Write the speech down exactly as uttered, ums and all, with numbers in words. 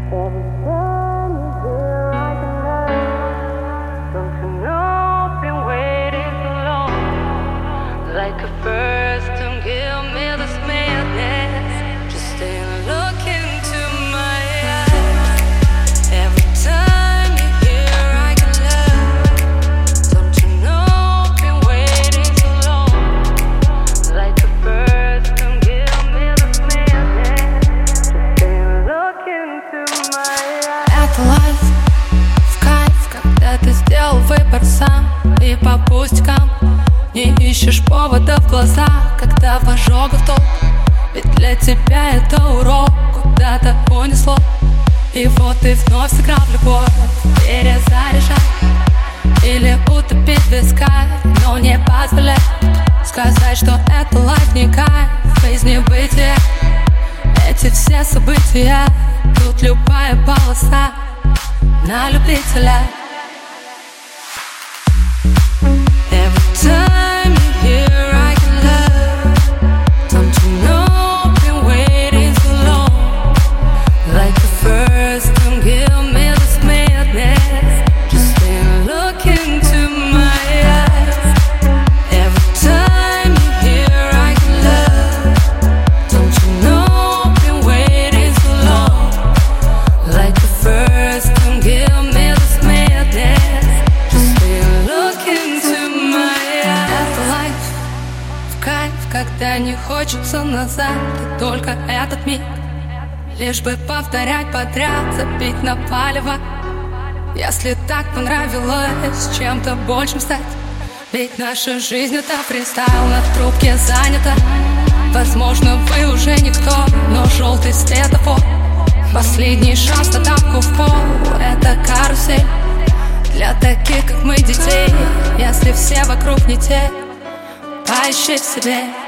Like a first, don't give me this madness. Just stay and look into my eyes. Every time you're here, I can love. Don't you know, been waiting so long. Like a first, don't give me this madness. Just stay and look into my eyes. Это лайф, в кайф, когда ты сделал выбор сам. И по пустякам не ищешь повода в глазах, когда в ожогах топ. Ведь для тебя это урок, куда-то унесло. И вот ты вновь сыграл в любовь, перезаряжай или утопить вискарь, но не позволяй сказать, что это лайф не кайф из небытия. Эти все события, тут любая полоса на любителя. Time you're here, I can love. Don't you know, been waiting so long. Like the first, don't give me this madness. Just stay and look into my eyes. Every time you're here, I can love. Don't you know, been waiting so long. Like the first, don't give me this madness. Just stay and look into my кайф, когда не хочется назад, и только этот миг, лишь бы повторять подряд, забить на палево. Если так понравилось чем-то большим стать, ведь наша жизнь это фристайл, на трубке занята. Возможно, вы уже никто, но желтый светофор, последний шанс на тапку в пол, это карусель для таких, как мы, детей. Если все вокруг не те, поищи в себе